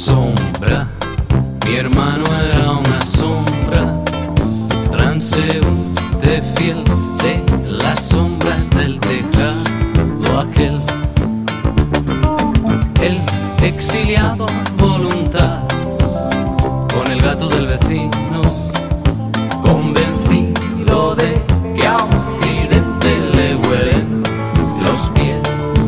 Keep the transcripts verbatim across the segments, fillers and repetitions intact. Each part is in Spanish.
Sombra, mi hermano era una sombra, transeúnte fiel de las sombras del tejado aquel. El exiliado a voluntad, con el gato del vecino, convencido de que a Occidente le huelen los pies.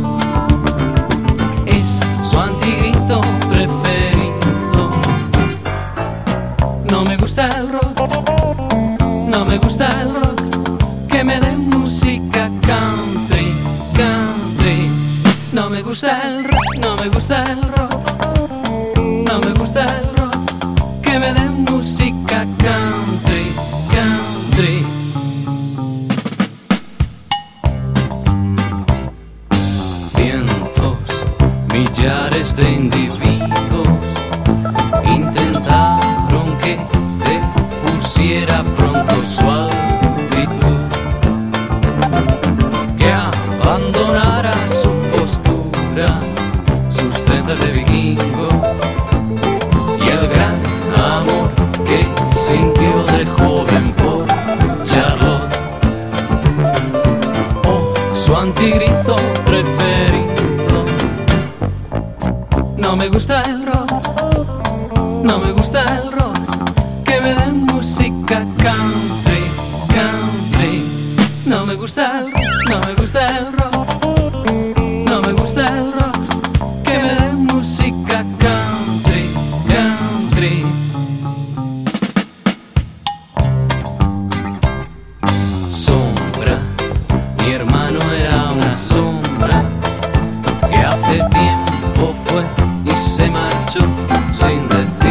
Es su antigrito preferido. No me gusta el rock, no me gusta el rock, que me den música country, country. No me gusta el rock, no me gusta el rock, no me gusta el rock, que me den música country, country. Cientos, millares de individuos intentaron que te pusiera pronto su actitud, que abandonara su postura, sus trenzas de vikingo y el gran amor que sintió de joven por Charlotte. Oh, su antigrito preferido. No me gusta el rock, no me gusta el rock, que me den música country, country. No me gusta el rock, no me gusta el rock, no me gusta el rock, que me den música country, country. Sombra, mi hermano era una sombra, que hace tiempo fue y se marchó sin decir